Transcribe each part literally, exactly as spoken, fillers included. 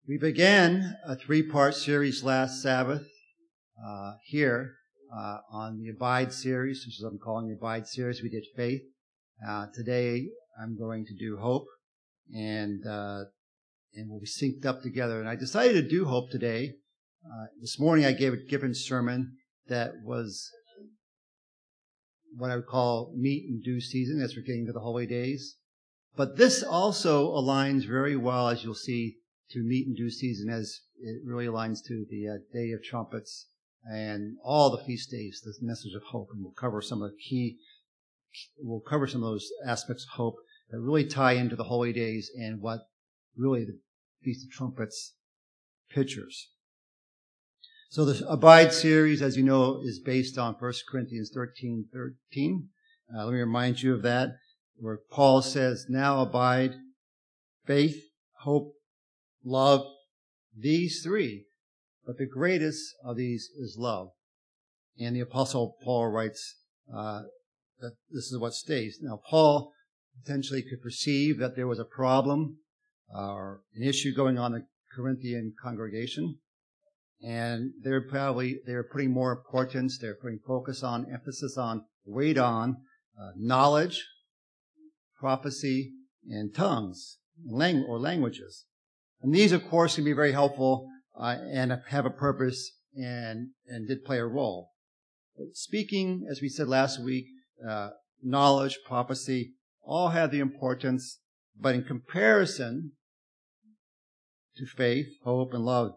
We began a three-part series last Sabbath uh, here uh, on the Abide series, which is what I'm calling the Abide series. We did faith. Uh, today I'm going to do hope, and uh, and we'll be synced up together. And I decided to do hope today. Uh, this morning I gave a given sermon that was what I would call meat and due season as we're getting to the holy days. But this also aligns very well, as you'll see, to meat and due season, as it really aligns to the uh, Day of Trumpets and all the feast days, the message of hope. And we'll cover some of the key, we'll cover some of those aspects of hope that really tie into the holy days and what really the Feast of Trumpets pictures. So the Abide series, as you know, is based on First Corinthians thirteen thirteen. Uh, let me remind you of that, where Paul says, now abide faith, hope, love, these three. But the greatest of these is love. And the Apostle Paul writes uh, that this is what stays. Now, Paul potentially could perceive that there was a problem uh, or an issue going on in the Corinthian congregation. And they're probably, they're putting more importance, they're putting focus on, emphasis on, weight on uh, knowledge, prophecy, and tongues, lang- or languages. And these, of course, can be very helpful uh, and have a purpose and, and did play a role. But speaking, as we said last week, uh, knowledge, prophecy, all have the importance, but in comparison to faith, hope, and love,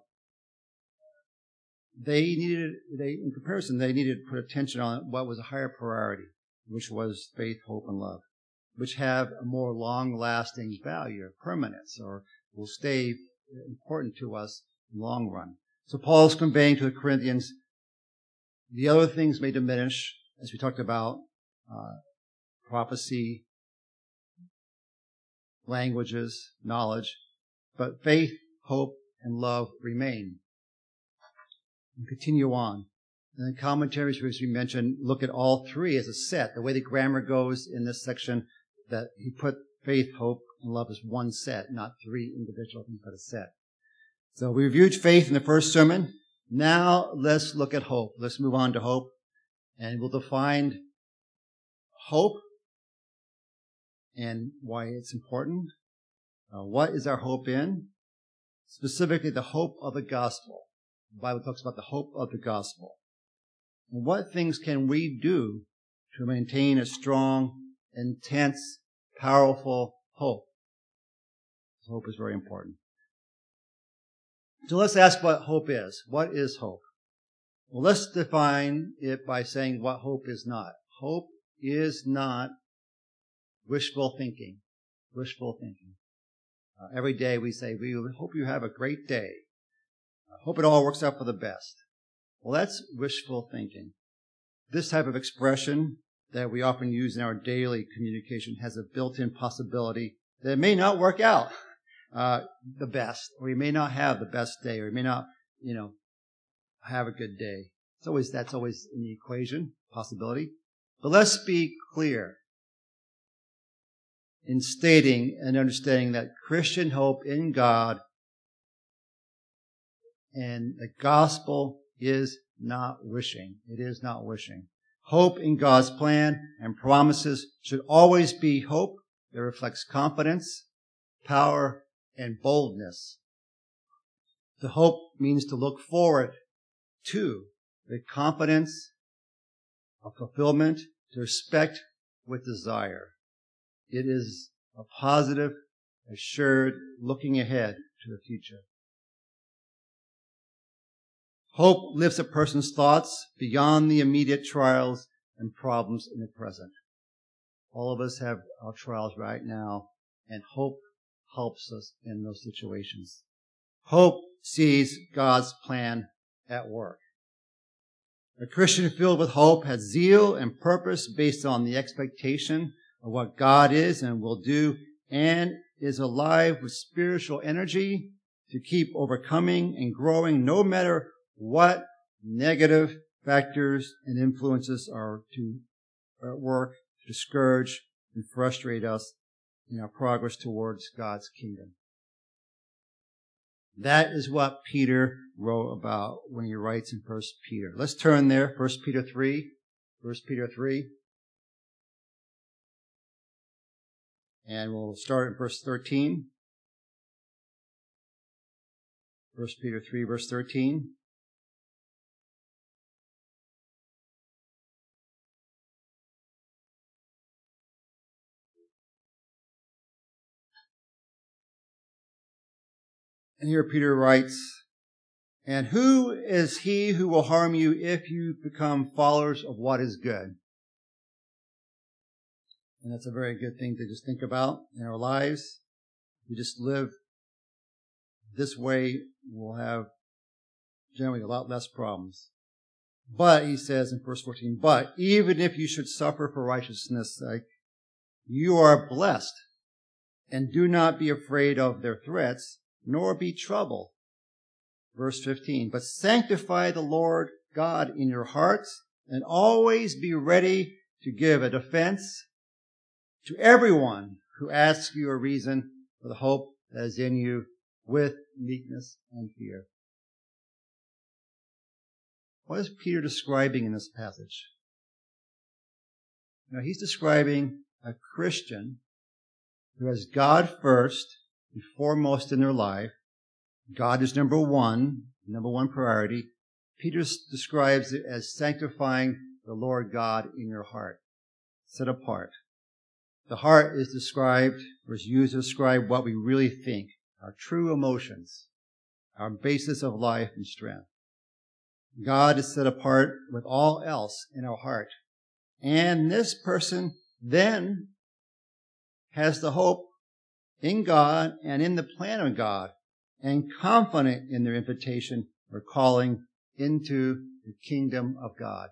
they needed, they, in comparison, they needed to put attention on what was a higher priority, which was faith, hope, and love, which have a more long-lasting value, or permanence, or will stay important to us in the long run. So Paul's conveying to the Corinthians, the other things may diminish, as we talked about, uh, prophecy, languages, knowledge, but faith, hope, and love remain. And continue on. And the commentaries, as we mentioned, look at all three as a set. The way the grammar goes in this section, that he put faith, hope, and love as one set, not three individual things, but a set. So we reviewed faith in the first sermon. Now let's look at hope. Let's move on to hope. And we'll define hope and why it's important. Uh, what is our hope in? Specifically, the hope of the gospel. The Bible talks about the hope of the gospel. And what things can we do to maintain a strong, intense, powerful hope? Hope is very important. So let's ask what hope is. What is hope? Well, let's define it by saying what hope is not. Hope is not wishful thinking. Wishful thinking. Uh, every day we say, we hope you have a great day. I hope it all works out for the best. Well, that's wishful thinking. This type of expression that we often use in our daily communication has a built-in possibility that it may not work out uh, the best, or you may not have the best day, or you may not, you know, have a good day. It's always, that's always in the equation, possibility. But let's be clear in stating and understanding that Christian hope in God and the gospel is not wishing. It is not wishing. Hope in God's plan and promises should always be hope that reflects confidence, power, and boldness. The hope means to look forward to the confidence of fulfillment, to expect with desire. It is a positive, assured looking ahead to the future. Hope lifts a person's thoughts beyond the immediate trials and problems in the present. All of us have our trials right now, and hope helps us in those situations. Hope sees God's plan at work. A Christian filled with hope has zeal and purpose based on the expectation of what God is and will do, and is alive with spiritual energy to keep overcoming and growing no matter what negative factors and influences are to are at work to discourage and frustrate us in our progress towards God's kingdom. That is what Peter wrote about when he writes in First Peter. Let's turn there, First Peter three. First Peter three. And we'll start at verse thirteen. First Peter three, verse thirteen. And here Peter writes, "And who is he who will harm you if you become followers of what is good?" And that's a very good thing to just think about in our lives. If we just live this way, we'll have generally a lot less problems. But, he says in verse fourteen, "But even if you should suffer for righteousness' sake, you are blessed, and do not be afraid of their threats, nor be troubled." Verse fifteen, "But sanctify the Lord God in your hearts, and always be ready to give a defense to everyone who asks you a reason for the hope that is in you with meekness and fear." What is Peter describing in this passage? Now, he's describing a Christian who has God first and foremost in their life. God is number one, number one priority. Peter describes it as sanctifying the Lord God in your heart, set apart. The heart is described, or is used to describe what we really think, our true emotions, our basis of life and strength. God is set apart with all else in our heart. And this person then has the hope in God and in the plan of God, and confident in their invitation or calling into the kingdom of God.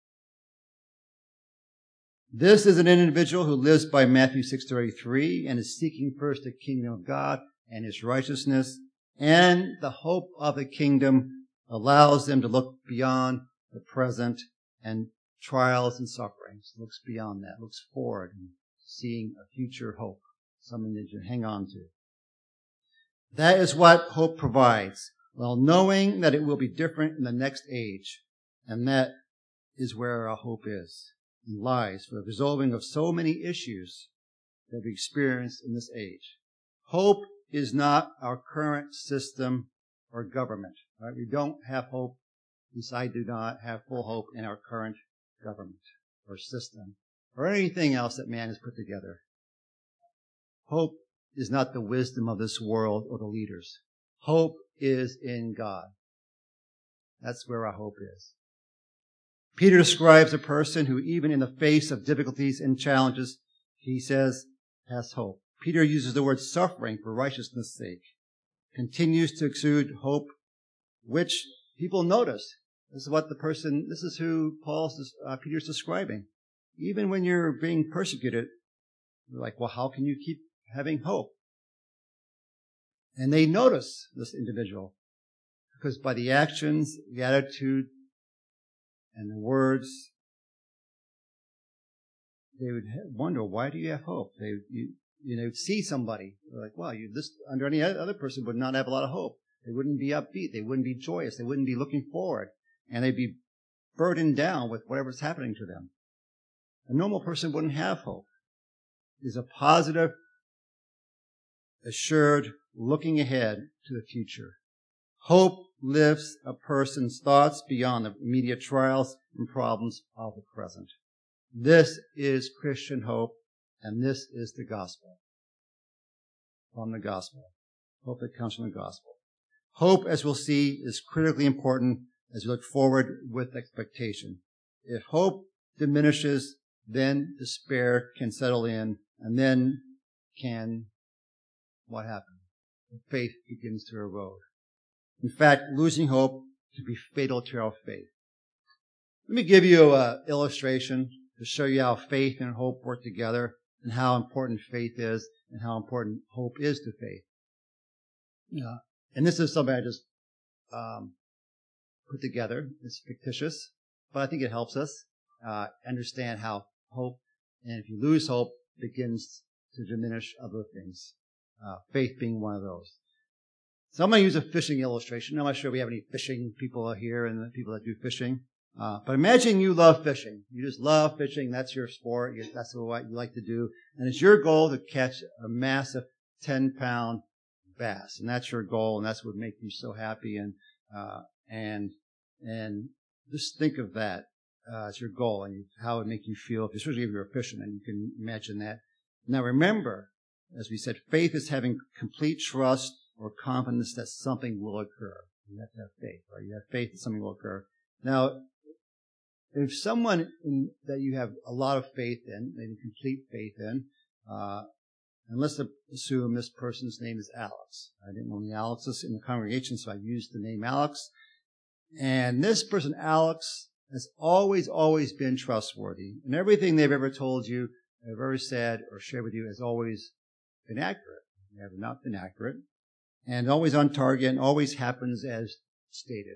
This is an individual who lives by Matthew six thirty-three and is seeking first the kingdom of God and his righteousness, and the hope of the kingdom allows them to look beyond the present and trials and sufferings, looks beyond that, looks forward and seeing a future hope, something that you hang on to. That is what hope provides, while knowing that it will be different in the next age. And that is where our hope is and lies for the resolving of so many issues that we experience in this age. Hope is not our current system or government. Right? We don't have hope. At least I do not have full hope in our current government or system or anything else that man has put together. Hope is not the wisdom of this world or the leaders. Hope is in God. That's where our hope is. Peter describes a person who, even in the face of difficulties and challenges, he says, has hope. Peter uses the word suffering for righteousness' sake, continues to exude hope, which people notice. This is what the person, this is who Paul's, uh, Peter's describing. Even when you're being persecuted, you're like, well, how can you keep having hope? And they notice this individual because by the actions, the attitude, and the words, they would wonder, why do you have hope? They, you, you know, see somebody, they're like, well, you, this, under any other person would not have a lot of hope. They wouldn't be upbeat. They wouldn't be joyous. They wouldn't be looking forward. And they'd be burdened down with whatever's happening to them. A normal person wouldn't have hope. It's a positive, assured, looking ahead to the future. Hope lifts a person's thoughts beyond the immediate trials and problems of the present. This is Christian hope, and this is the gospel. From the gospel. Hope that comes from the gospel. Hope, as we'll see, is critically important as we look forward with expectation. If hope diminishes, then despair can settle in, and then can, what happens? Faith begins to erode. In fact, losing hope can be fatal to our faith. Let me give you an illustration to show you how faith and hope work together and how important faith is and how important hope is to faith. Yeah. And this is something I just um, put together. It's fictitious, but I think it helps us uh, understand how hope, and if you lose hope, begins to diminish other things. Uh, faith being one of those. So I'm going to use a fishing illustration. I'm not sure we have any fishing people here and the people that do fishing. Uh, but imagine you love fishing. You just love fishing. That's your sport. That's what you like to do. And it's your goal to catch a massive ten pound bass. And that's your goal. And that's what would make you so happy. And, uh, and, and just think of that, uh, as your goal and how it would make you feel, especially if you're a fisherman. You can imagine that. Now remember, as we said, faith is having complete trust or confidence that something will occur. You have to have faith, right? You have faith that something will occur. Now, if someone in, that you have a lot of faith in, maybe complete faith in, uh, and let's assume this person's name is Alex. I didn't know any Alexes in the congregation, so I used the name Alex. And this person, Alex, has always, always been trustworthy. And everything they've ever told you, have ever said or shared with you has always been accurate. They have not been accurate. And always on target and always happens as stated.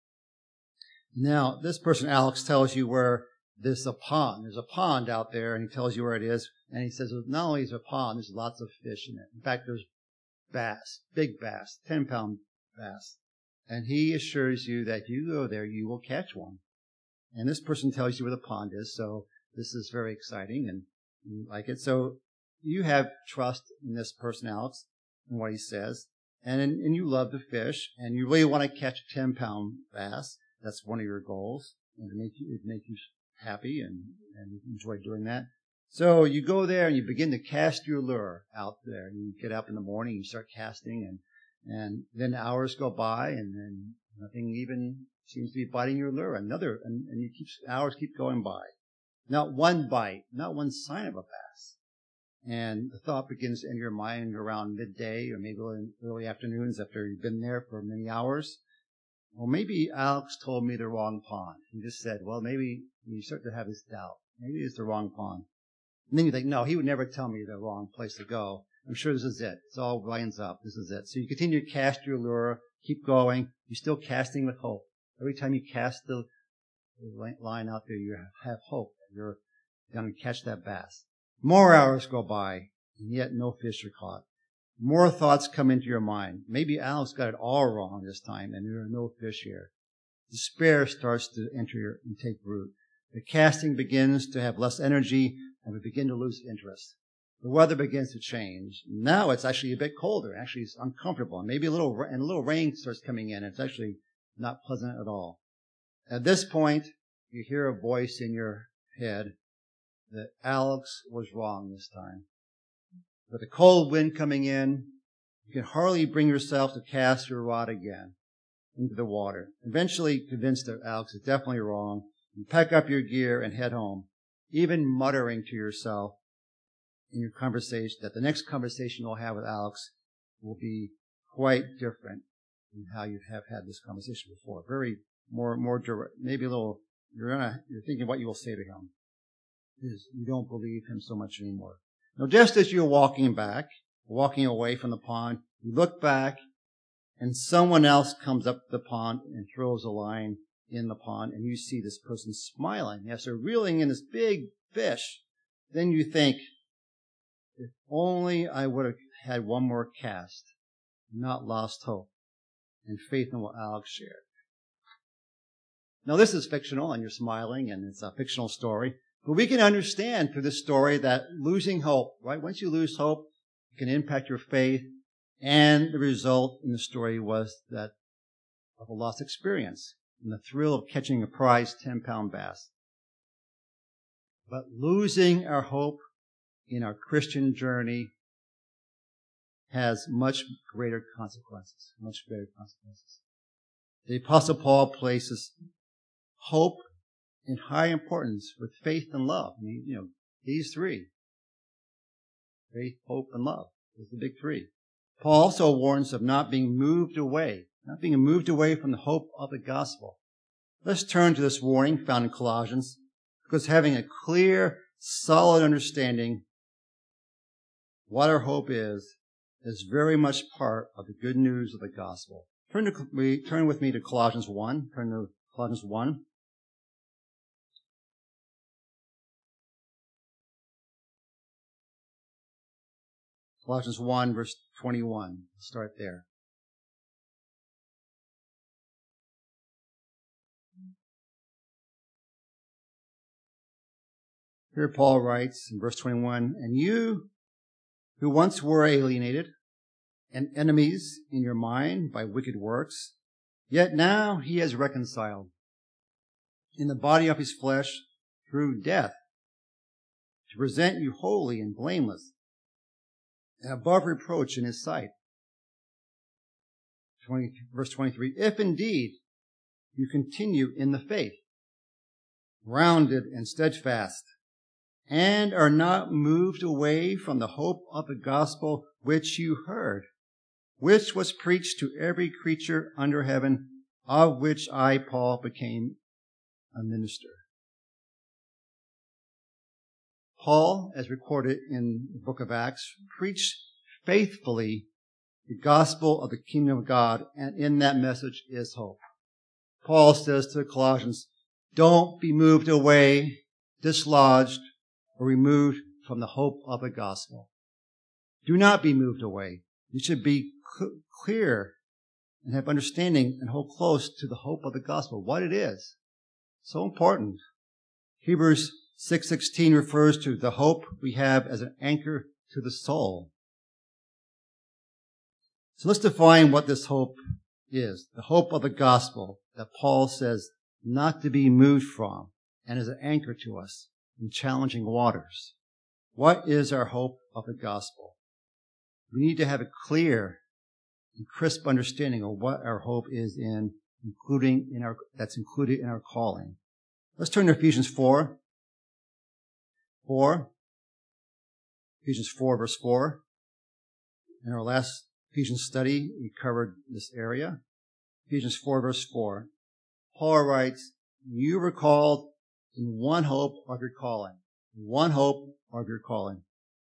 Now, this person, Alex, tells you where there's a pond. There's a pond out there, and he tells you where it is. And he says, well, not only is there a pond, there's lots of fish in it. In fact, there's bass, big bass, ten pound bass. And he assures you that if you go there, you will catch one. And this person tells you where the pond is, so this is very exciting, and you like it. So you have trust in this person, Alex, and what he says. And, and you love to fish, and you really want to catch a ten pound bass. That's one of your goals, and to make you, make you happy and, and enjoy doing that. So you go there and you begin to cast your lure out there. You get up in the morning, you start casting, and, and then hours go by, and then nothing even seems to be biting your lure. Another, and, and you keep, hours keep going by. Not one bite, not one sign of a bass. And the thought begins to enter your mind around midday or maybe early afternoons after you've been there for many hours. Well, maybe Alex told me the wrong pond. He just said, well, maybe you start to have this doubt. Maybe it's the wrong pond. And then you think, no, he would never tell me the wrong place to go. I'm sure this is it. It's all lines up. This is it. So you continue to cast your lure, keep going. You're still casting with hope. Every time you cast the line out there, you have hope that you're going to catch that bass. More hours go by, and yet no fish are caught. More thoughts come into your mind. Maybe Alex got it all wrong this time, and there are no fish here. Despair starts to enter your, and take root. The casting begins to have less energy, and we begin to lose interest. The weather begins to change. Now it's actually a bit colder. Actually, it's uncomfortable. And maybe a little, and a little rain starts coming in. It's actually not pleasant at all. At this point, you hear a voice in your head that Alex was wrong this time. With the cold wind coming in, you can hardly bring yourself to cast your rod again into the water. Eventually convinced that Alex is definitely wrong, you pack up your gear and head home, even muttering to yourself in your conversation that the next conversation you'll have with Alex will be quite different than how you have had this conversation before. Very more, more direct, maybe a little, you're gonna, you're thinking what you will say to him is you don't believe him so much anymore. Now, just as you're walking back, walking away from the pond, you look back and someone else comes up the pond and throws a line in the pond, and you see this person smiling. Yes, they're reeling in this big fish. Then you think, if only I would have had one more cast, not lost hope, and faith in what Alex shared. Now, this is fictional, and you're smiling, and it's a fictional story. But we can understand through this story that losing hope, right? Once you lose hope, it can impact your faith. And the result in the story was that of a lost experience and the thrill of catching a prize ten pound bass. But losing our hope in our Christian journey has much greater consequences, much greater consequences. The Apostle Paul places hope in high importance with faith and love. I mean, you know, these three. Faith, hope, and love. Those are the big three. Paul also warns of not being moved away, not being moved away from the hope of the gospel. Let's turn to this warning found in Colossians, because having a clear, solid understanding what our hope is, is very much part of the good news of the gospel. Turn, to, turn with me to Colossians one. Turn to Colossians one. Colossians one, verse twenty-one. Start there. Here Paul writes in verse twenty-one, and you who once were alienated and enemies in your mind by wicked works, yet now he has reconciled in the body of his flesh through death to present you holy and blameless and above reproach in his sight. twenty, verse twenty-three, if indeed you continue in the faith, rounded and steadfast, and are not moved away from the hope of the gospel which you heard, which was preached to every creature under heaven, of which I, Paul, became a minister. Paul, as recorded in the book of Acts, preached faithfully the gospel of the kingdom of God, and in that message is hope. Paul says to the Colossians, don't be moved away, dislodged, or removed from the hope of the gospel. Do not be moved away. You should be cl- clear and have understanding and hold close to the hope of the gospel, what it is. So important. Hebrews six sixteen refers to the hope we have as an anchor to the soul. So let's define what this hope is. The hope of the gospel that Paul says not to be moved from and is an anchor to us in challenging waters. What is our hope of the gospel? We need to have a clear and crisp understanding of what our hope is in, including in our, that's included in our calling. Let's turn to Ephesians four. four. Ephesians four, verse four. In our last Ephesians study, we covered this area. Ephesians four, verse four. Paul writes, you were called in one hope of your calling. One hope of your calling.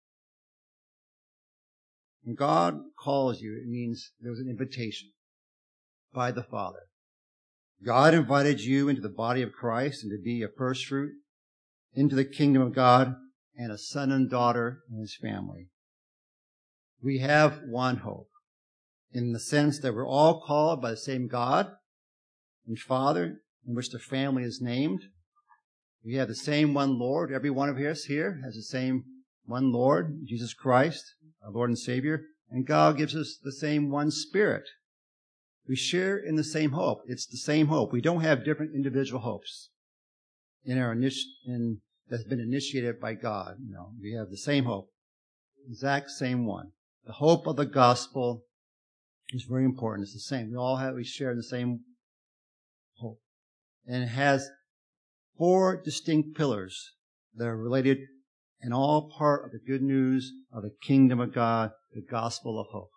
When God calls you, it means there was an invitation by the Father. God invited you into the body of Christ and to be a first fruit, into the kingdom of God, and a son and daughter in his family. We have one hope in the sense that we're all called by the same God and Father in which the family is named. We have the same one Lord. Every one of us here has the same one Lord, Jesus Christ, our Lord and Savior. And God gives us the same one Spirit. We share in the same hope. It's the same hope. We don't have different individual hopes in our in that's been initiated by God. You know, we have the same hope, exact same one. The hope of the gospel is very important. It's the same. We all have we share the same hope, and it has four distinct pillars that are related and all part of the good news of the kingdom of God, the gospel of hope.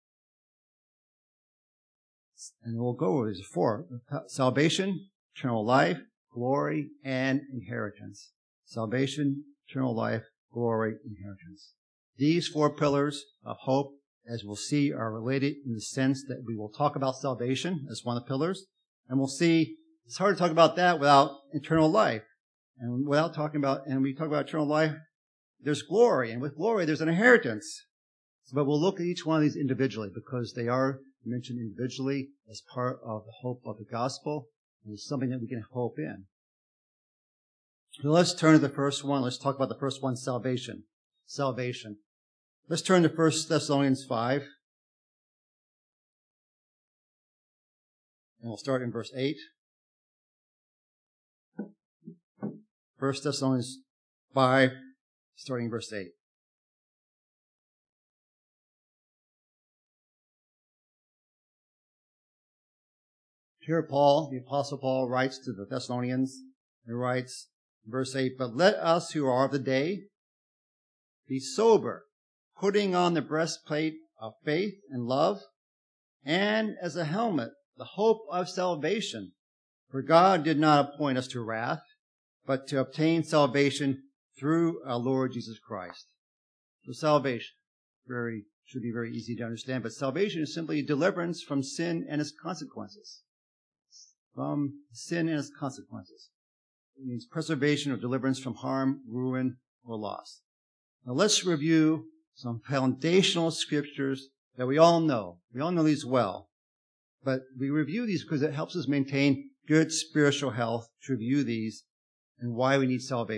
And we'll go over these four. Salvation, eternal life, glory, and inheritance. Salvation, eternal life, glory, inheritance. These four pillars of hope, as we'll see, are related in the sense that we will talk about salvation as one of the pillars. And we'll see it's hard to talk about that without eternal life. And without talking about, and we talk about eternal life, there's glory. And with glory, there's an inheritance. But we'll look at each one of these individually because they are mentioned individually as part of the hope of the gospel. And it's something that we can hope in. So let's turn to the first one. Let's talk about the first one, salvation. Salvation. Let's turn to First Thessalonians five. And we'll start in verse eight. First Thessalonians five, starting in verse eight. Here Paul, the Apostle Paul, writes to the Thessalonians. He writes, verse eight, but let us who are of the day be sober, putting on the breastplate of faith and love, and as a helmet, the hope of salvation. For God did not appoint us to wrath, but to obtain salvation through our Lord Jesus Christ. So salvation, very should be very easy to understand, but salvation is simply deliverance from sin and its consequences. From sin and its consequences. It means preservation or deliverance from harm, ruin, or loss. Now let's review some foundational scriptures that we all know. We all know these well. But we review these because it helps us maintain good spiritual health to review these and why we need salvation.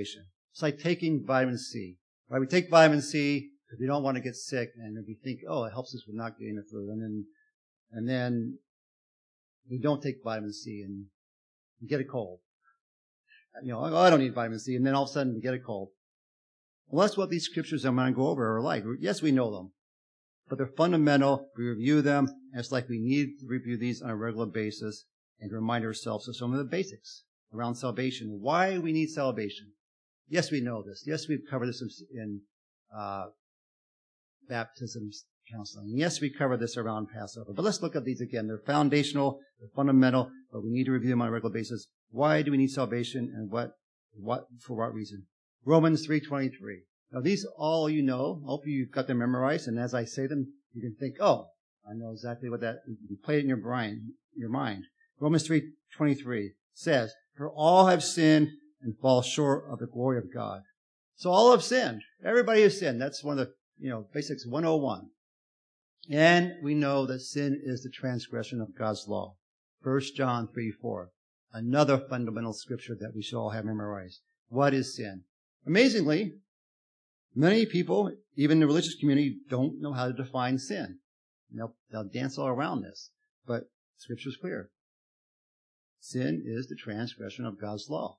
It's like taking vitamin C. Right? We take vitamin C because we don't want to get sick, and we think, oh, it helps us with not getting the flu. And then, and then we don't take vitamin C and we get a cold. You know, oh, I don't need vitamin C, and then all of a sudden we get a cold. Well, that's what these scriptures I'm going to go over are like. Yes, we know them, but they're fundamental. We review them, and it's like we need to review these on a regular basis and to remind ourselves of some of the basics around salvation. Why we need salvation. Yes, we know this. Yes, we've covered this in uh, baptism counseling. Yes, we covered this around Passover. But let's look at these again. They're foundational, they're fundamental, but we need to review them on a regular basis. Why do we need salvation, and what, what, for what reason? Romans three twenty-three. Now, these all you know. I hope you've got them memorized, and as I say them, you can think, "Oh, I know exactly what that." You can play it in your brain, your mind. Romans three twenty-three says, "For all have sinned and fall short of the glory of God." So all have sinned. Everybody has sinned. That's one of the, you know, basics one oh one. And we know that sin is the transgression of God's law. First John three four. Another fundamental scripture that we should all have memorized. What is sin? Amazingly, many people, even the religious community, don't know how to define sin. They'll, they'll dance all around this. But scripture is clear. Sin is the transgression of God's law.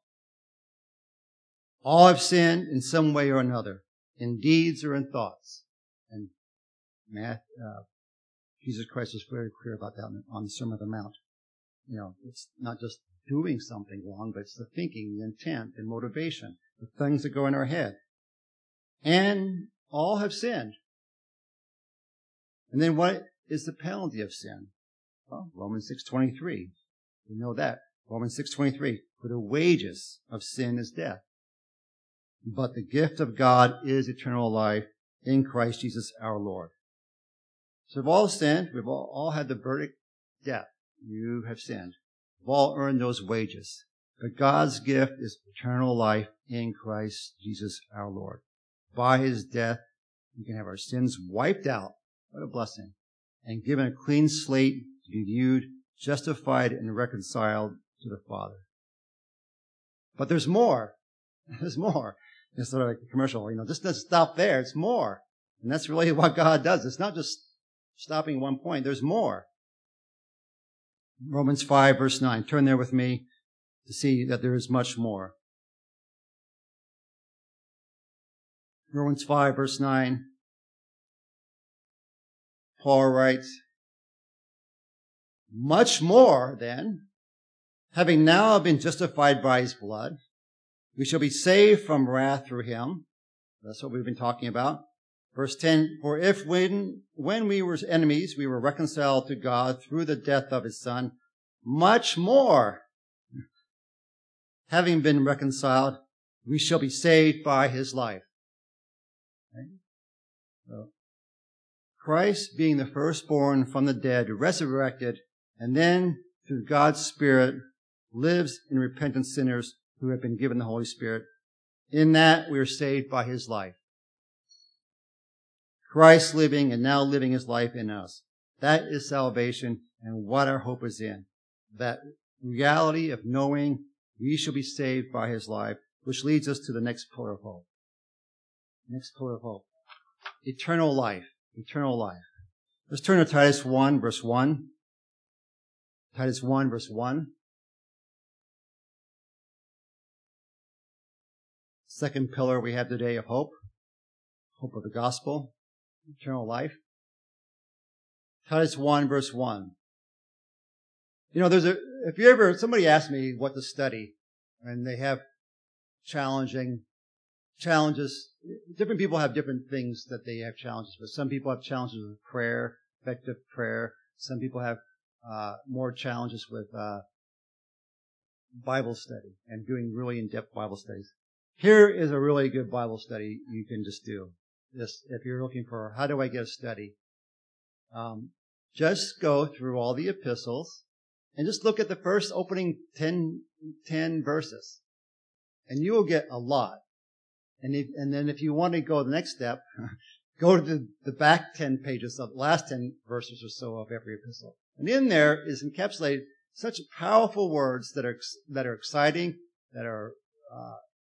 All have sinned in some way or another, in deeds or in thoughts. And Matt, uh, Jesus Christ was very clear about that on the Sermon on the Mount. You know, it's not just doing something wrong, but it's the thinking, the intent, the motivation, the things that go in our head. And all have sinned. And then what is the penalty of sin? Well, Romans six twenty-three. We know that. Romans six twenty-three. For the wages of sin is death. But the gift of God is eternal life in Christ Jesus our Lord. So we've all sinned. We've all, all had the verdict, death. You have sinned. We've all earned those wages. But God's gift is eternal life in Christ Jesus our Lord. By his death, we can have our sins wiped out. What a blessing. And given a clean slate to be viewed, justified, and reconciled to the Father. But there's more. There's more. It's sort of like a commercial. You know, this doesn't stop there. It's more. And that's really what God does. It's not just stopping one point. There's more. Romans five, verse nine. Turn there with me to see that there is much more. Romans five, verse nine. Paul writes, much more then, having now been justified by his blood, we shall be saved from wrath through him. That's what we've been talking about. Verse ten, for if when, when we were enemies, we were reconciled to God through the death of his Son, much more, having been reconciled, we shall be saved by his life. Okay? So, Christ being the firstborn from the dead, resurrected, and then through God's Spirit lives in repentant sinners who have been given the Holy Spirit. In that we are saved by his life. Christ living and now living his life in us. That is salvation and what our hope is in. That reality of knowing we shall be saved by his life, which leads us to the next pillar of hope. Next pillar of hope. Eternal life. Eternal life. Let's turn to Titus one, verse one. Titus one, verse one. Second pillar we have today of hope. Hope of the gospel. Eternal life. Titus one, verse one. You know, there's a, if you ever, somebody asked me what to study, and they have challenging challenges. Different people have different things that they have challenges with. Some people have challenges with prayer, effective prayer. Some people have uh more challenges with uh Bible study and doing really in-depth Bible studies. Here is a really good Bible study you can just do. This, if you're looking for, how do I get a study? Um, just go through all the epistles and just look at the first opening ten, ten verses. And you will get a lot. And, if, and then if you want to go the next step, go to the, the back ten pages of the last ten verses or so of every epistle. And in there is encapsulated such powerful words that are, that are exciting, that are, uh,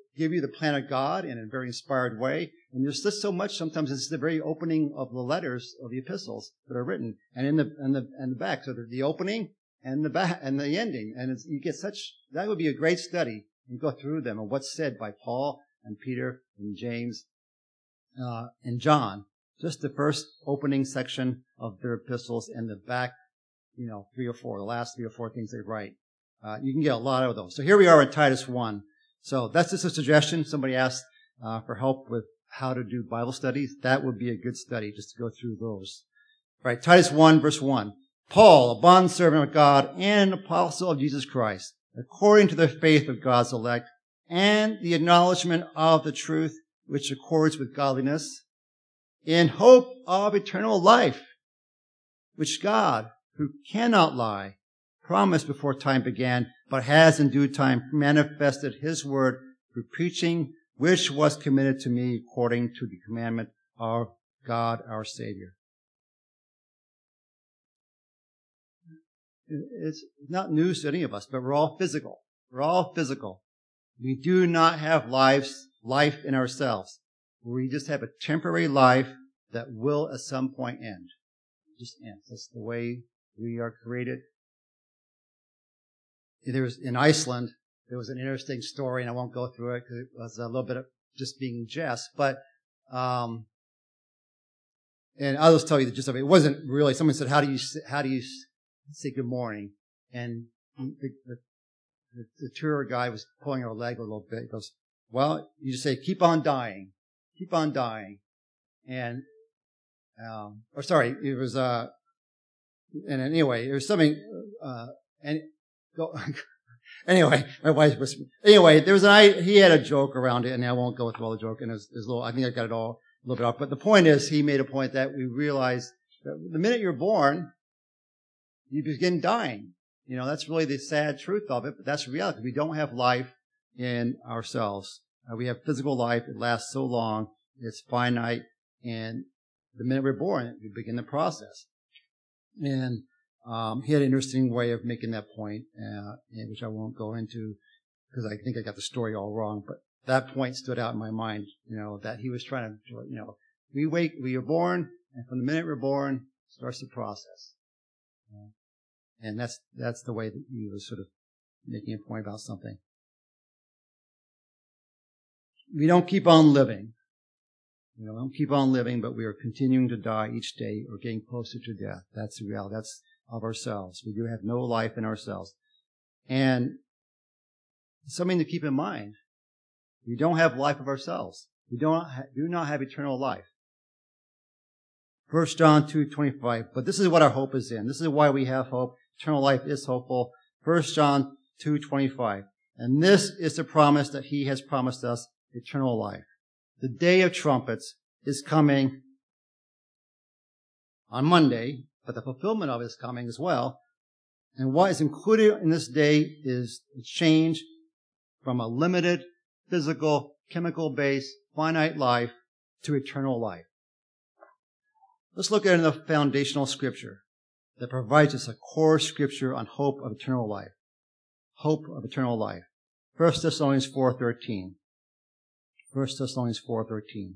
give you the plan of God in a very inspired way. And there's just so much. Sometimes it's the very opening of the letters of the epistles that are written, and in the and the and the back. So the, the opening and the back and the ending, and it's, you get such. That would be a great study and go through them and what's said by Paul and Peter and James uh, and John. Just the first opening section of their epistles and the back, you know, three or four, the last three or four things they write. Uh, you can get a lot of those. So here we are in Titus one. So that's just a suggestion. Somebody asked uh, for help with how to do Bible studies. That would be a good study just to go through those. All right, Titus one, verse one. Paul, a bondservant of God and an apostle of Jesus Christ, according to the faith of God's elect and the acknowledgement of the truth which accords with godliness, in hope of eternal life, which God, who cannot lie, promised before time began, but has in due time manifested his word through preaching, which was committed to me according to the commandment of God our Savior. It's not news to any of us, but we're all physical. We're all physical. We do not have lives, life in ourselves. We just have a temporary life that will at some point end. It just ends. That's the way we are created. There was, in Iceland, there was an interesting story, and I won't go through it because it was a little bit of just being jest, but, um, and I'll just tell you the gist of it. It wasn't really, someone said, how do you, how do you say good morning? And the, the, the, the tour guy was pulling her leg a little bit. He goes, well, you just say, keep on dying. Keep on dying. And, um, or sorry, it was, uh, and anyway, there was something, uh, and, go, anyway, my wife was, anyway, there was an, I, he had a joke around it, and I won't go through all the joke, and there's, there's a little, I think I got it all a little bit off, but the point is, he made a point that we realize that the minute you're born, you begin dying. You know, that's really the sad truth of it, but that's reality. We don't have life in ourselves. Uh, we have physical life. It lasts so long. It's finite. And the minute we're born, we begin the process. And um, he had an interesting way of making that point, uh, which I won't go into because I think I got the story all wrong. But that point stood out in my mind, you know, that he was trying to, you know, we wake, we are born, and from the minute we're born, starts the process. Uh, and that's that's the way that he was sort of making a point about something. We don't keep on living. You know, we don't keep on living, but we are continuing to die each day or getting closer to death. That's the reality. That's of ourselves. We do have no life in ourselves. And something to keep in mind. We don't have life of ourselves. We don't ha- do not have eternal life. First John two twenty-five. But this is what our hope is in. This is why we have hope. Eternal life is hopeful. First John two twenty-five. And this is the promise that he has promised us, eternal life. The day of trumpets is coming on Monday, but the fulfillment of it is coming as well. And what is included in this day is a change from a limited, physical, chemical-based, finite life to eternal life. Let's look at another foundational scripture that provides us a core scripture on hope of eternal life. Hope of eternal life. First Thessalonians four thirteen. First Thessalonians four thirteen.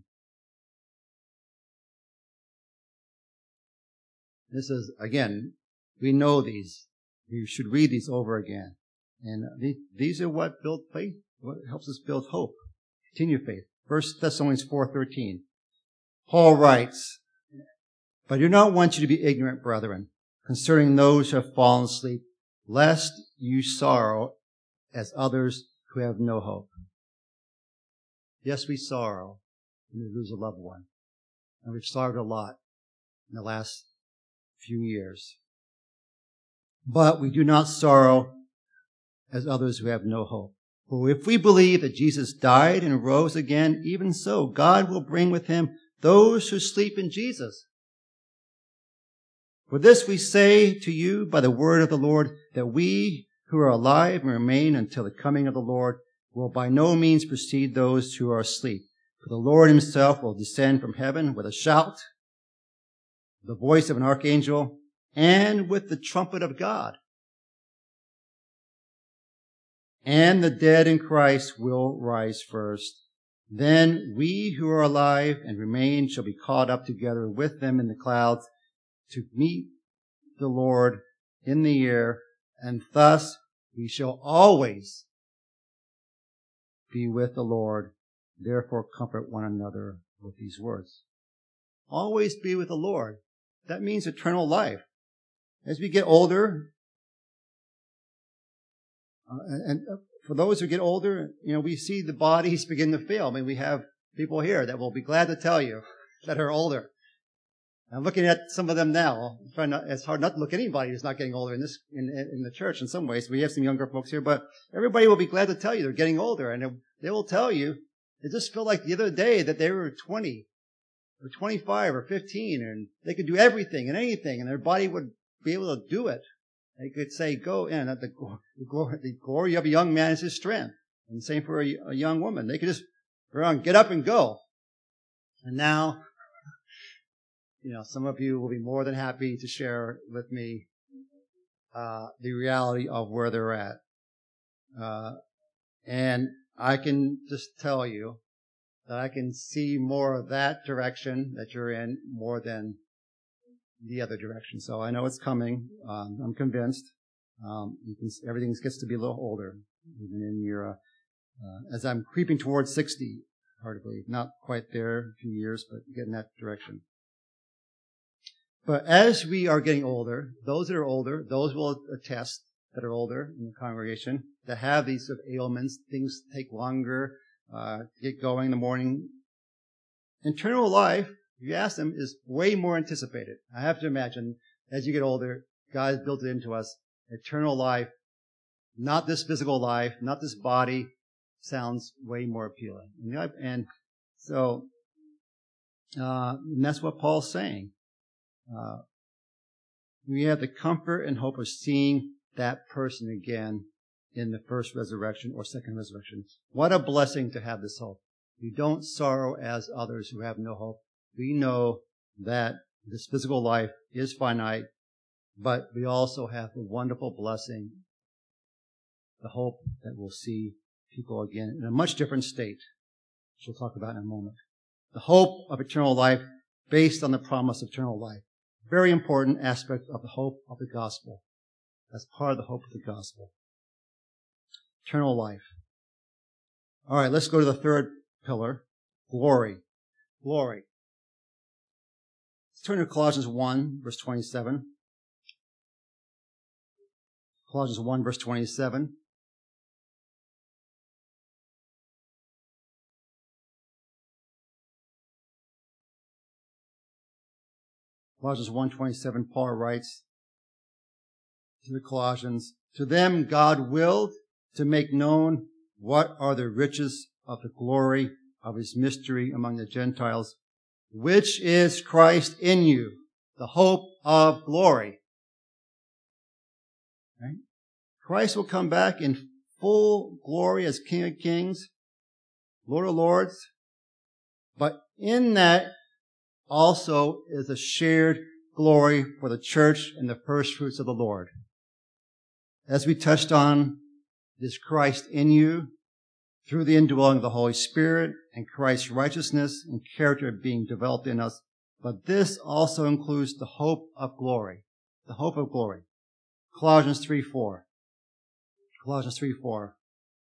This is, again, we know these. We should read these over again. And these are what build faith, what helps us build hope. Continue faith. First Thessalonians four thirteen. Paul writes, but I do not want you to be ignorant, brethren, concerning those who have fallen asleep, lest you sorrow as others who have no hope. Yes, we sorrow when we lose a loved one. And we've sorrowed a lot in the last few years. But we do not sorrow as others who have no hope. For if we believe that Jesus died and rose again, even so, God will bring with him those who sleep in Jesus. For this we say to you by the word of the Lord, that we who are alive and remain until the coming of the Lord will by no means precede those who are asleep. For the Lord himself will descend from heaven with a shout, the voice of an archangel, and with the trumpet of God. and the dead in Christ will rise first. Then we who are alive and remain shall be caught up together with them in the clouds to meet the Lord in the air, and thus we shall always be with the Lord. Therefore comfort one another with these words. Always be with the Lord. That means eternal life. As we get older, uh, and for those who get older, you know, we see the bodies begin to fail. I mean, we have people here that will be glad to tell you that are older. I'm looking at some of them now. I'm trying not, it's hard not to look at anybody who's not getting older in this in, in the church in some ways. We have some younger folks here, but everybody will be glad to tell you they're getting older, and they, they will tell you they just feel like the other day that they were twenty or twenty-five or fifteen, and they could do everything and anything, and their body would be able to do it. They could say, "Go in." The, the, glory, the glory of a young man is his strength, and the same for a, a young woman. They could just run, get up, and go. And now, you know, some of you will be more than happy to share with me uh, the reality of where they're at. Uh, and I can just tell you that I can see more of that direction that you're in more than the other direction. So I know it's coming. Um, I'm convinced. Um, you can, everything gets to be a little older, even in your, uh, uh, as I'm creeping towards sixty, hard to believe. Not quite there, a few years, but getting that direction. But as we are getting older, those that are older, those will attest that are older in the congregation, that have these sort of ailments, things take longer, uh, to get going in the morning. Eternal life, if you ask them, is way more anticipated. I have to imagine, as you get older, God has built it into us. Eternal life, not this physical life, not this body, sounds way more appealing. And so, uh, and that's what Paul's saying. Uh, we have the comfort and hope of seeing that person again in the first resurrection or second resurrection. What a blessing to have this hope. We don't sorrow as others who have no hope. We know that this physical life is finite, but we also have the wonderful blessing, the hope that we'll see people again in a much different state, which we'll talk about in a moment. The hope of eternal life based on the promise of eternal life. Very important aspect of the hope of the gospel. That's part of the hope of the gospel. Eternal life. All right, let's go to the third pillar. Glory. Glory. Let's turn to Colossians one, verse twenty-seven. Colossians one, verse twenty-seven. Colossians one twenty-seven, Paul writes to the Colossians, "To them God willed to make known what are the riches of the glory of his mystery among the Gentiles, which is Christ in you, the hope of glory." Right? Christ will come back in full glory as King of Kings, Lord of Lords, but in that also is a shared glory for the church and the first fruits of the Lord. As we touched on, is Christ in you through the indwelling of the Holy Spirit and Christ's righteousness and character being developed in us. But this also includes the hope of glory. The hope of glory. Colossians three four. Colossians three four.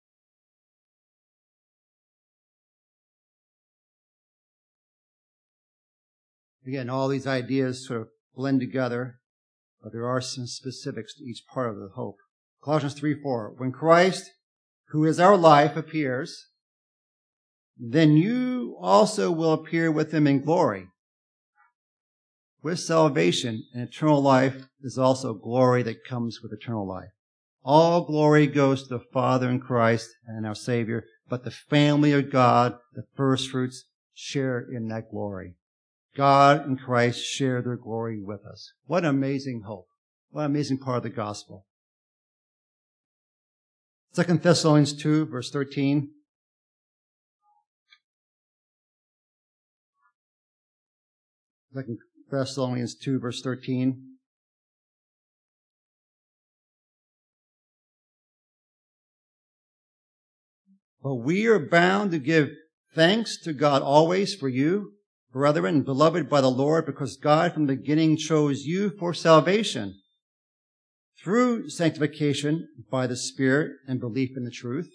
Again, all these ideas sort of blend together, but there are some specifics to each part of the hope. Colossians three four. When Christ, who is our life, appears, then you also will appear with him in glory. With salvation and eternal life is also glory that comes with eternal life. All glory goes to the Father in Christ and our Savior, but the family of God, the first fruits, share in that glory. God and Christ share their glory with us. What an amazing hope. What an amazing part of the gospel. Second Thessalonians two, verse thirteen. Second Thessalonians two, verse thirteen. But we are bound to give thanks to God always for you, brethren, beloved by the Lord, because God from the beginning chose you for salvation through sanctification by the Spirit and belief in the truth,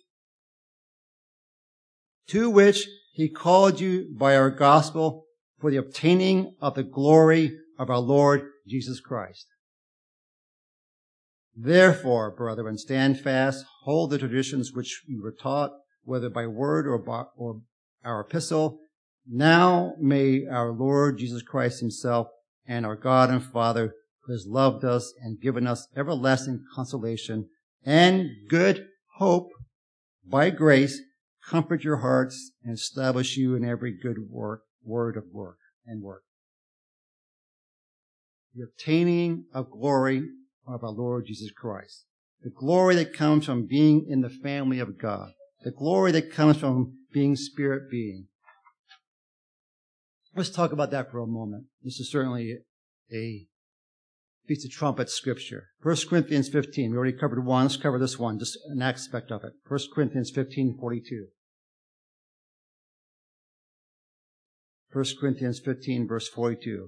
to which he called you by our gospel for the obtaining of the glory of our Lord Jesus Christ. Therefore, brethren, stand fast, hold the traditions which you were taught, whether by word or by or our epistle. Now may our Lord Jesus Christ himself and our God and Father, who has loved us and given us everlasting consolation and good hope by grace, comfort your hearts and establish you in every good work, word of work and work. The obtaining of glory of our Lord Jesus Christ. The glory that comes from being in the family of God. The glory that comes from being spirit being. Let's talk about that for a moment. This is certainly a Feast of Trumpets scripture. First Corinthians fifteen. We already covered one. Let's cover this one, just an aspect of it. First Corinthians fifteen forty-two. First Corinthians fifteen, verse forty-two.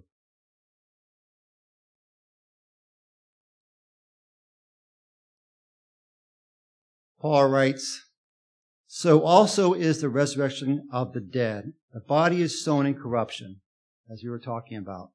Paul writes, so also is the resurrection of the dead. The body is sown in corruption, as we were talking about.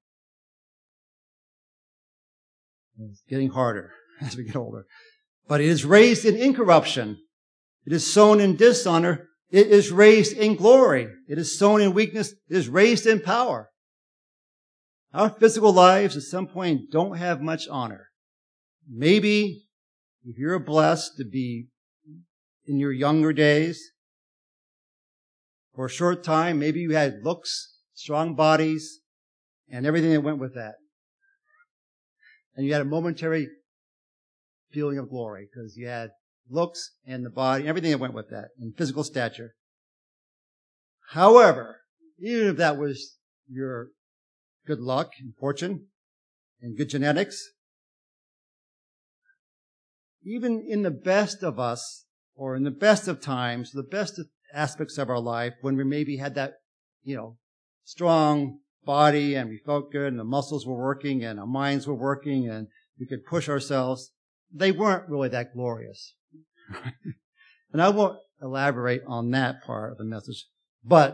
It's getting harder as we get older. But it is raised in incorruption. It is sown in dishonor. It is raised in glory. It is sown in weakness. It is raised in power. Our physical lives at some point don't have much honor. Maybe if you're blessed to be in your younger days, for a short time, maybe you had looks, strong bodies, and everything that went with that. And you had a momentary feeling of glory because you had looks and the body, everything that went with that, and physical stature. However, even if that was your good luck and fortune and good genetics, even in the best of us, or in the best of times, the best aspects of our life, when we maybe had that, you know, strong body and we felt good and the muscles were working and our minds were working and we could push ourselves, they weren't really that glorious. And I won't elaborate on that part of the message, but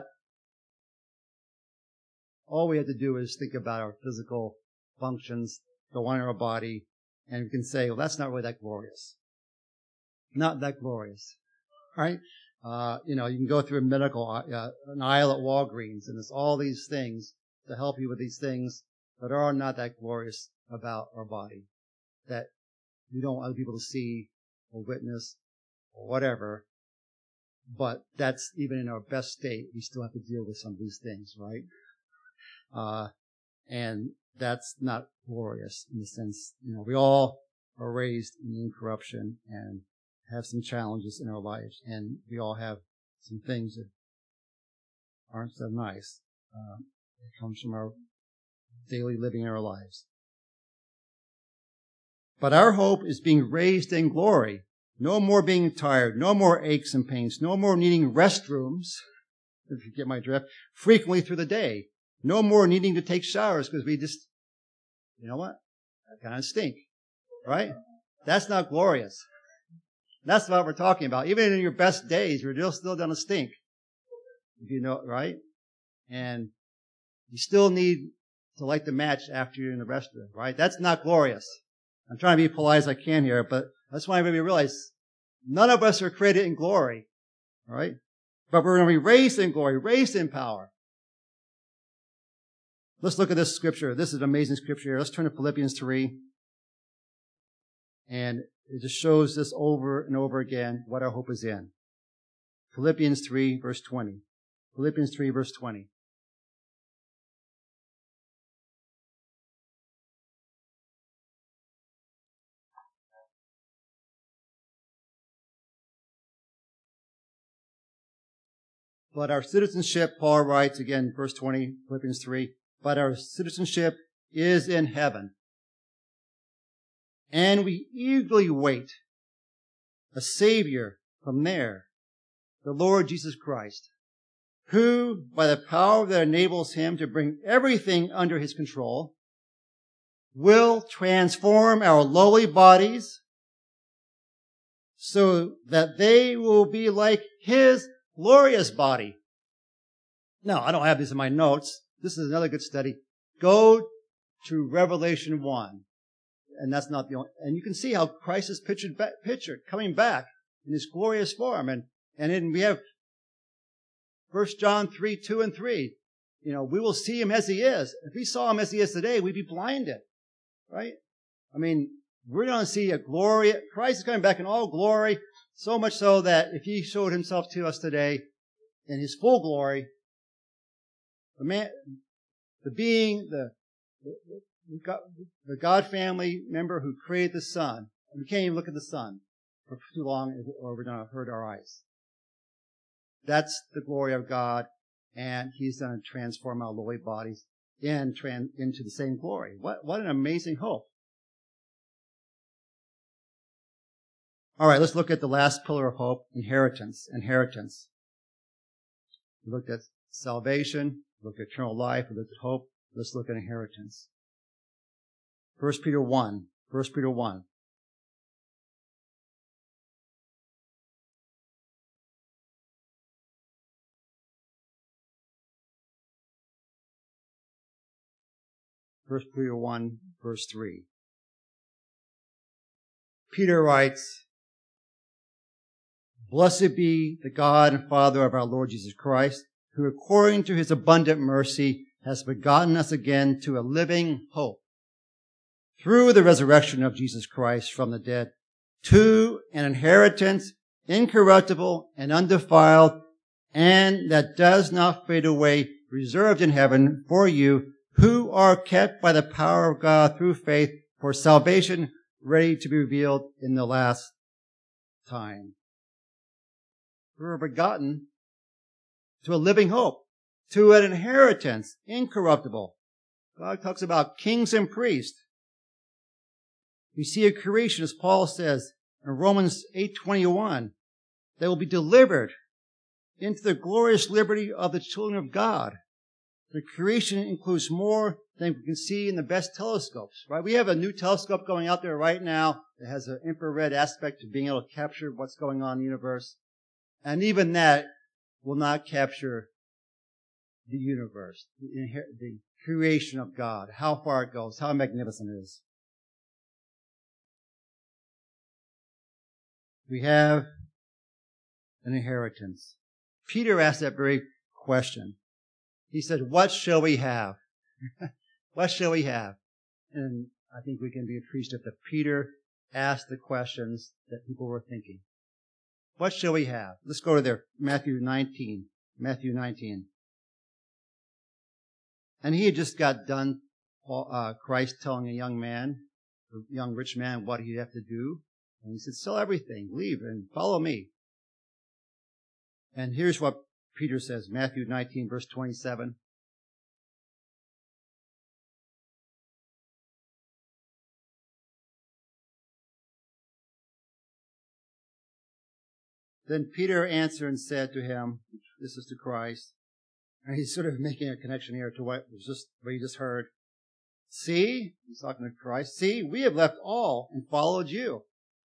all we have to do is think about our physical functions, go on in our body, and we can say, well, that's not really that glorious. Not that glorious, right? Uh, you know, you can go through a medical, uh, an aisle at Walgreens, and there's all these things to help you with these things that are not that glorious about our body, that we don't want other people to see or witness or whatever. But that's even in our best state, we still have to deal with some of these things, right? Uh, and that's not glorious in the sense, you know, we all are raised in incorruption and have some challenges in our lives, and we all have some things that aren't so nice. Uh, it comes from our daily living in our lives. But our hope is being raised in glory. No more being tired, no more aches and pains, no more needing restrooms, if you get my drift, frequently through the day. No more needing to take showers because we just, you know what? I kind of stink, right? That's not glorious. That's what we're talking about. Even in your best days, you're still going to stink. If you know, right? And you still need to light the match after you're in the restroom, right? That's not glorious. I'm trying to be polite as I can here, but I just want everybody to realize none of us are created in glory, right? But we're going to be raised in glory, raised in power. Let's look at this scripture. This is an amazing scripture here. Let's turn to Philippians three. And it just shows this over and over again what our hope is in. Philippians three, verse twenty. Philippians three, verse twenty. But our citizenship, Paul writes again, verse twenty, Philippians three, but our citizenship is in heaven. And we eagerly wait a Savior from there, the Lord Jesus Christ, who, by the power that enables him to bring everything under his control, will transform our lowly bodies so that they will be like his glorious body. Now, I don't have this in my notes. This is another good study. Go to Revelation one. And that's not the only, and you can see how Christ is pictured, back, pictured coming back in his glorious form. And, and then we have First John three, two and three. You know, we will see him as he is. If we saw him as he is today, we'd be blinded. Right? I mean, we're going to see a glory. Christ is coming back in all glory, so much so that if he showed himself to us today in his full glory, the man, the being, the, the, God, the God family member who created the sun, we can't even look at the sun for too long or we're going to hurt our eyes. That's the glory of God, and he's going to transform our lowly bodies in, trans, into the same glory. What, what an amazing hope. All right, let's look at the last pillar of hope, inheritance. Inheritance. We looked at salvation, we looked at eternal life, we looked at hope. Let's look at inheritance. First Peter one. First Peter one. First Peter one, verse three. Peter writes, "Blessed be the God and Father of our Lord Jesus Christ, who according to his abundant mercy has begotten us again to a living hope, through the resurrection of Jesus Christ from the dead, to an inheritance incorruptible and undefiled, and that does not fade away, reserved in heaven for you, who are kept by the power of God through faith for salvation, ready to be revealed in the last time." We were begotten to a living hope, to an inheritance incorruptible. God talks about kings and priests. We see a creation, as Paul says in Romans eight twenty-one, that will be delivered into the glorious liberty of the children of God. The creation includes more than we can see in the best telescopes, right? We have a new telescope going out there right now that has an infrared aspect of being able to capture what's going on in the universe. And even that will not capture the universe, the, inher- the creation of God, how far it goes, how magnificent it is. We have an inheritance. Peter asked that very question. He said, "What shall we have?" What shall we have? And I think we can be appreciative that Peter asked the questions that people were thinking. What shall we have? Let's go to there. Matthew nineteen. Matthew nineteen. And he had just got done, uh, Christ telling a young man, a young rich man, what he'd have to do. And he said, "Sell everything, leave, and follow me." And here's what Peter says, Matthew nineteen, verse twenty-seven. Then Peter answered and said to him, this is to Christ, and he's sort of making a connection here to what was just what you just heard. "See," he's talking to Christ, "see, we have left all and followed you."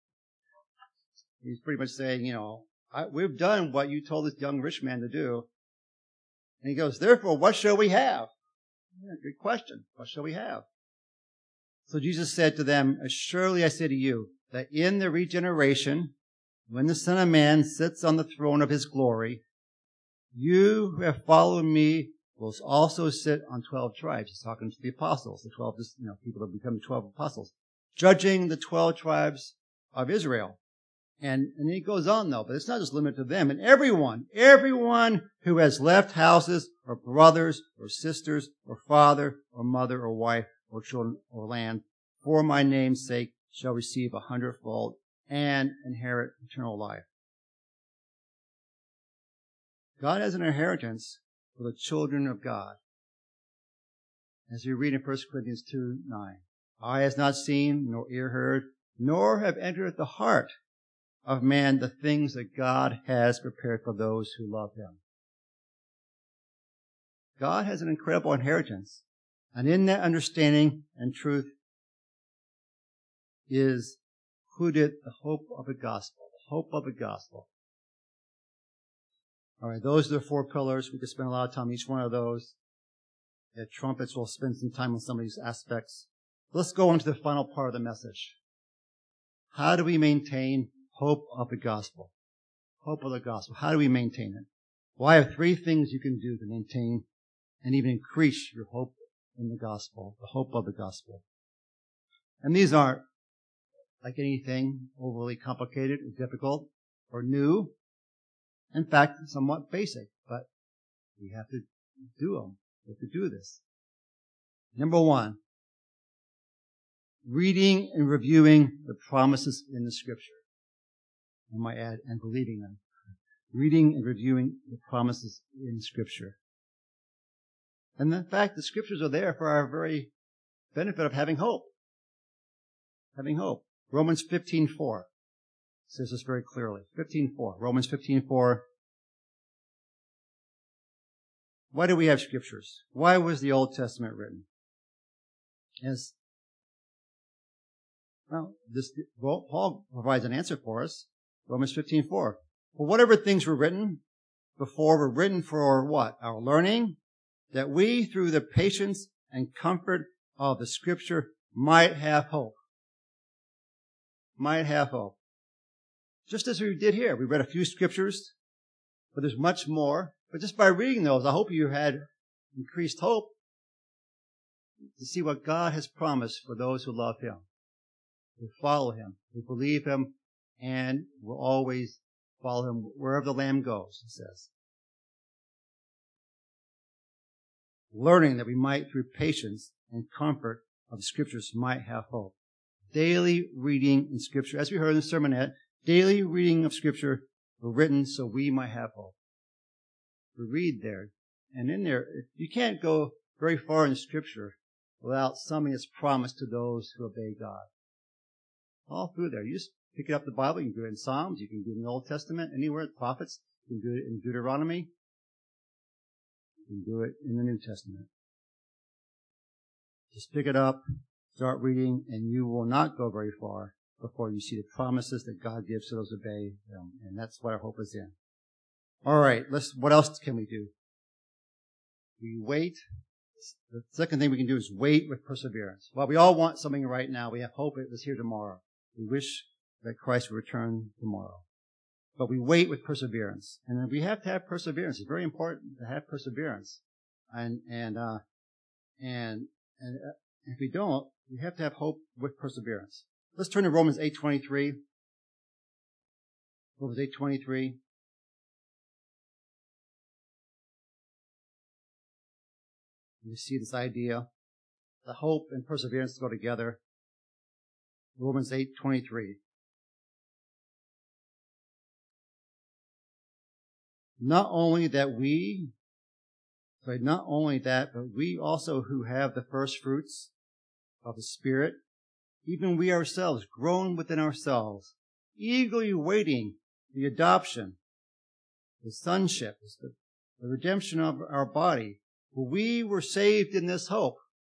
He's pretty much saying, you know, I, we've done what you told this young rich man to do. And he goes, "Therefore, what shall we have?" Yeah, good question. What shall we have? So Jesus said to them, "Surely I say to you, that in the regeneration, when the Son of Man sits on the throne of his glory, you who have followed me will also sit on twelve tribes." He's talking to the apostles, the twelve, you know, people that become the twelve apostles, judging the twelve tribes of Israel. And, and he goes on though, but it's not just limited to them. And everyone, everyone who has left houses or brothers or sisters or father or mother or wife or children or land for my name's sake shall receive a hundredfold and inherit eternal life. God has an inheritance for the children of God. As we read in First Corinthians two nine, "Eye has not seen, nor ear heard, nor have entered the heart of man the things that God has prepared for those who love him. God has an incredible inheritance. And in that understanding and truth is included the hope of the gospel. The hope of the gospel. All right, those are the four pillars. We could spend a lot of time on each one of those. At Trumpets, we'll spend some time on some of these aspects. Let's go on to the final part of the message. How do we maintain hope of the gospel? Hope of the gospel. How do we maintain it? Well, I have three things you can do to maintain and even increase your hope in the gospel, the hope of the gospel. And these aren't like anything overly complicated or difficult or new. In fact, somewhat basic, but we have to do them. We have to do this. Number one, reading and reviewing the promises in the Scripture. I might add, and believing them. Reading and reviewing the promises in Scripture. And in fact, the Scriptures are there for our very benefit of having hope. Having hope. Romans fifteen four says this very clearly. fifteen four. Romans fifteen four. Why do we have Scriptures? Why was the Old Testament written? As well, this, well, Paul provides an answer for us. Romans fifteen four. For whatever things were written before were written for what? Our learning, that we, through the patience and comfort of the Scripture, might have hope. Might have hope. Just as we did here. We read a few Scriptures, but there's much more. But just by reading those, I hope you had increased hope to see what God has promised for those who love Him, who follow Him, who believe Him, and will always follow Him wherever the Lamb goes, it says. Learning that we might, through patience and comfort of the Scriptures, might have hope. Daily reading in Scripture, as we heard in the sermonette, daily reading of Scripture were written so we might have hope. We read there, and in there, you can't go very far in Scripture without something that's promised to those who obey God. All through there. You just pick it up the Bible. You can do it in Psalms. You can do it in the Old Testament, anywhere, the prophets. You can do it in Deuteronomy. You can do it in the New Testament. Just pick it up, start reading, and you will not go very far before you see the promises that God gives to those who obey Him. And that's what our hope is in. All right, let's, what else can we do? We wait. The second thing we can do is wait with perseverance. Well, we all want something right now. We have hope it was here tomorrow. We wish that Christ would return tomorrow. But we wait with perseverance. And we have to have perseverance. It's very important to have perseverance. And, and, uh, and, and if we don't, we have to have hope with perseverance. Let's turn to Romans eight twenty-three. Romans eight twenty-three. You see this idea, the hope and perseverance go together. Romans eight twenty-three. Not only that we, sorry, not only that, but we also who have the first fruits of the Spirit, even we ourselves, groan within ourselves, eagerly waiting the adoption, the sonship, the, the redemption of our body. For we were saved in this hope.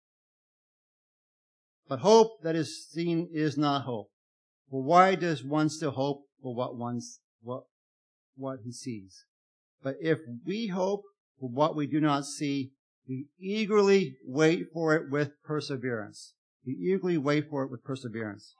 But hope that is seen is not hope. For why does one still hope for what one's, what, what he sees? But if we hope for what we do not see, we eagerly wait for it with perseverance. We eagerly wait for it with perseverance.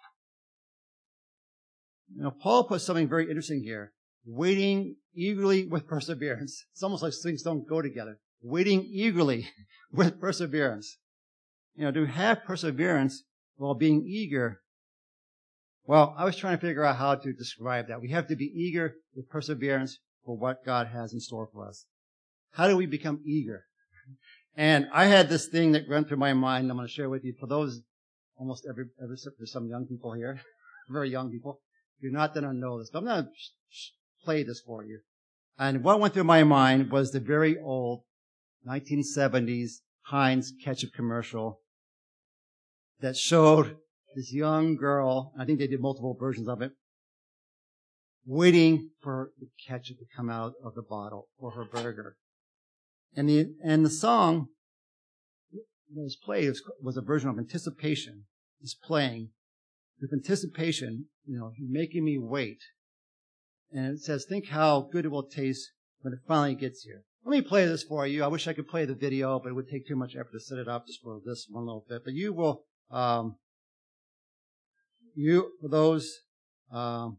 Now, Paul puts something very interesting here. Waiting eagerly with perseverance. It's almost like things don't go together. Waiting eagerly with perseverance. You know, to have perseverance while being eager. Well, I was trying to figure out how to describe that. We have to be eager with perseverance for what God has in store for us. How do we become eager? And I had this thing that went through my mind I'm going to share with you. For those, almost every, every there's some young people here, very young people. You're not going to know this, but I'm going to play this for you. And what went through my mind was the very old nineteen seventies Heinz ketchup commercial that showed this young girl, I think they did multiple versions of it, waiting for the ketchup to come out of the bottle for her burger. And the, and the song that was played was, was a version of Anticipation. It's playing with anticipation, you know, making me wait. And it says, think how good it will taste when it finally gets here. Let me play this for you. I wish I could play the video, but it would take too much effort to set it up just for this one little bit. But you will, um, you, for those, um,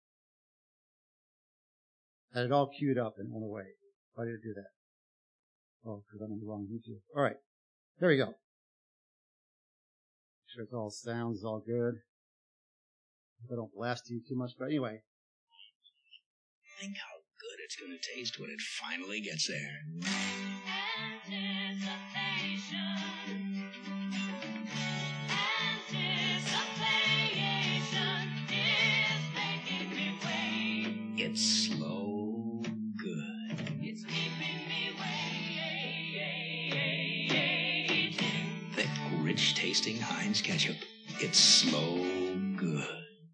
had it all queued up and went away. Why did it do that? Oh, because I'm on the wrong YouTube. All right. There we go. Make sure it's all sounds all good. I don't blast you too much, but anyway. Think how good it's going to taste when it finally gets there. Anticipation. Anticipation is making me wait. It's slow good. It's keeping me waiting. Thick, rich-tasting Heinz ketchup. It's slow good.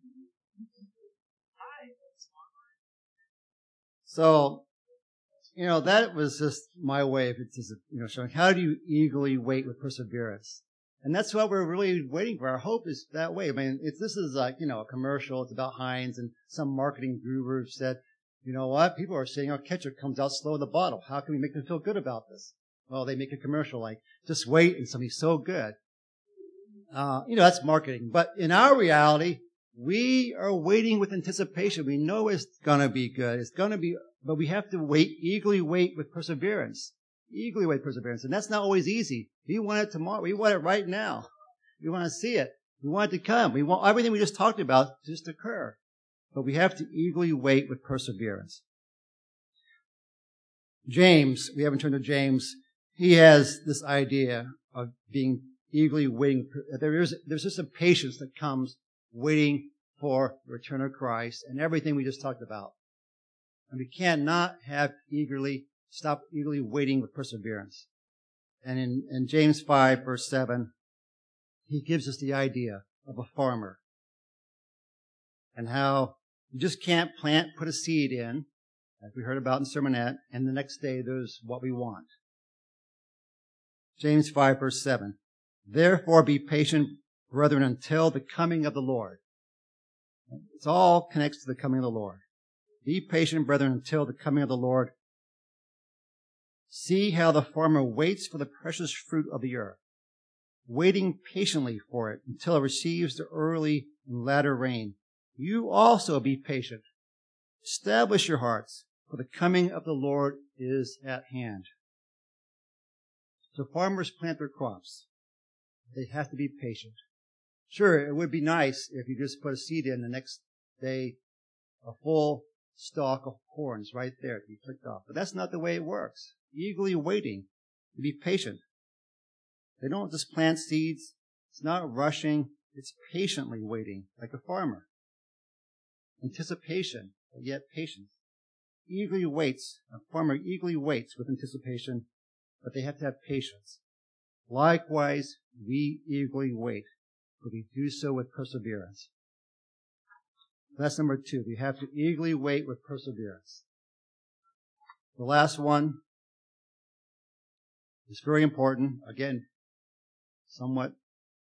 So, you know, that was just my way of it's just, you know, showing how do you eagerly wait with perseverance. And that's what we're really waiting for. Our hope is that way. I mean, if this is like, you know, a commercial, it's about Heinz, and some marketing guru said, you know what, people are saying our ketchup comes out slow in the bottle. How can we make them feel good about this? Well, they make a commercial like, just wait and something's so good. Uh, you know, that's marketing. But in our reality, we are waiting with anticipation. We know it's gonna be good. It's gonna be, but we have to wait, eagerly wait with perseverance. Eagerly wait with perseverance. And that's not always easy. We want it tomorrow. We want it right now. We want to see it. We want it to come. We want everything we just talked about to just occur. But we have to eagerly wait with perseverance. James, we haven't turned to James. He has this idea of being eagerly waiting. There is, there's just a patience that comes waiting for the return of Christ and everything we just talked about. And we cannot have eagerly, stop eagerly waiting with perseverance. And in, in James five, verse seven, he gives us the idea of a farmer and how you just can't plant, put a seed in, as we heard about in Sermonette, and the next day there's what we want. James five, verse seven, therefore be patient, brethren, until the coming of the Lord. It's all connects to the coming of the Lord. Be patient, brethren, until the coming of the Lord. See how the farmer waits for the precious fruit of the earth, waiting patiently for it until it receives the early and latter rain. You also be patient. Establish your hearts, for the coming of the Lord is at hand. So farmers plant their crops. They have to be patient. Sure, it would be nice if you just put a seed in the next day, a full stalk of corn is right there to be picked off. But that's not the way it works. Eagerly waiting to be patient. They don't just plant seeds. It's not rushing. It's patiently waiting, like a farmer. Anticipation, but yet patience. Eagerly waits. A farmer eagerly waits with anticipation, but they have to have patience. Likewise, we eagerly wait, but we do so with perseverance. That's number two. We have to eagerly wait with perseverance. The last one is very important. Again, somewhat,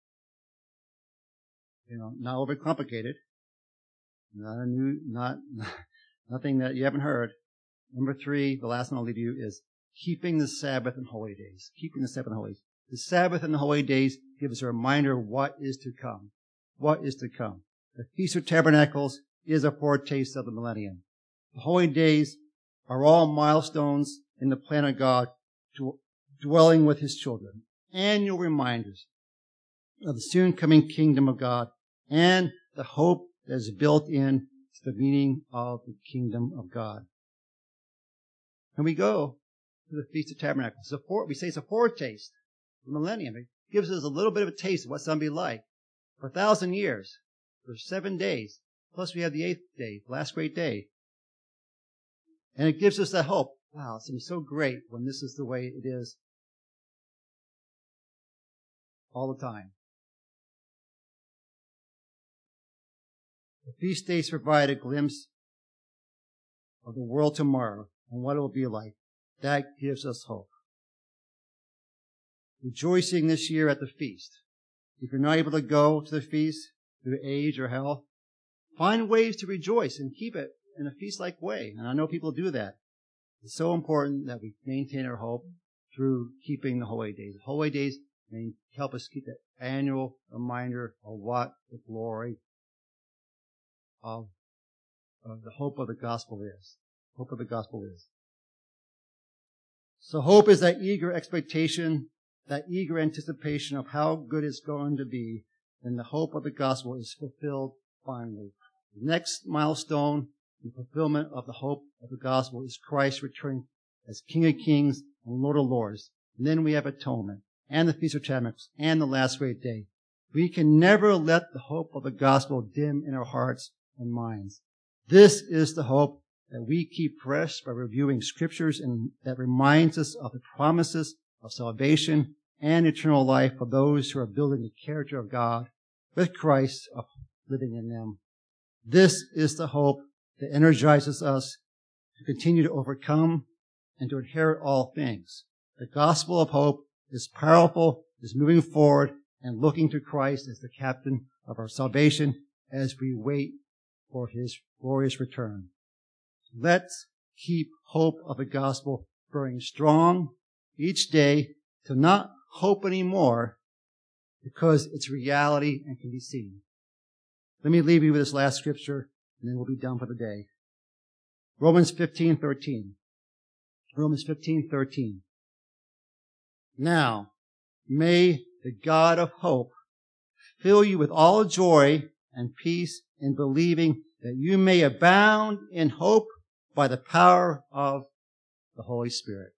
you know, not overcomplicated. Not a new, not, nothing that you haven't heard. Number three, the last one I'll leave you is keeping the Sabbath and holy days. Keeping the Sabbath and holy days. The Sabbath and the holy days give us a reminder of what is to come. What is to come. The Feast of Tabernacles is a foretaste of the millennium. The holy days are all milestones in the plan of God to dwelling with His children. Annual reminders of the soon coming kingdom of God and the hope that is built in to the meaning of the kingdom of God. And we go to the Feast of Tabernacles. It's a fore, we say it's a foretaste of the millennium. It gives us a little bit of a taste of what it's going to be like for a thousand years, for seven days. Plus we have the eighth day, the last great day. And it gives us that hope. Wow, it's going to be so great when this is the way it is all the time. The feast days provide a glimpse of the world tomorrow and what it will be like. That gives us hope. Rejoicing this year at the feast. If you're not able to go to the feast through age or health, find ways to rejoice and keep it in a feast-like way. And I know people do that. It's so important that we maintain our hope through keeping the holy days. The holy days may help us keep that annual reminder of what the glory of, of the hope of the gospel is. Hope of the gospel is. So hope is that eager expectation, that eager anticipation of how good it's going to be, and the hope of the gospel is fulfilled finally. The next milestone in fulfillment of the hope of the gospel is Christ returning as King of Kings and Lord of Lords. And then we have atonement and the Feast of Tabernacles and the last great day. We can never let the hope of the gospel dim in our hearts and minds. This is the hope that we keep fresh by reviewing scriptures and that reminds us of the promises of salvation and eternal life for those who are building the character of God with Christ living in them. This is the hope that energizes us to continue to overcome and to inherit all things. The gospel of hope is powerful, is moving forward, and looking to Christ as the captain of our salvation as we wait for his glorious return. Let's keep hope of the gospel growing strong each day to not hope anymore because it's reality and can be seen. Let me leave you with this last scripture, and then we'll be done for the day. Romans fifteen thirteen. Romans fifteen thirteen. Now, may the God of hope fill you with all joy and peace in believing that you may abound in hope by the power of the Holy Spirit.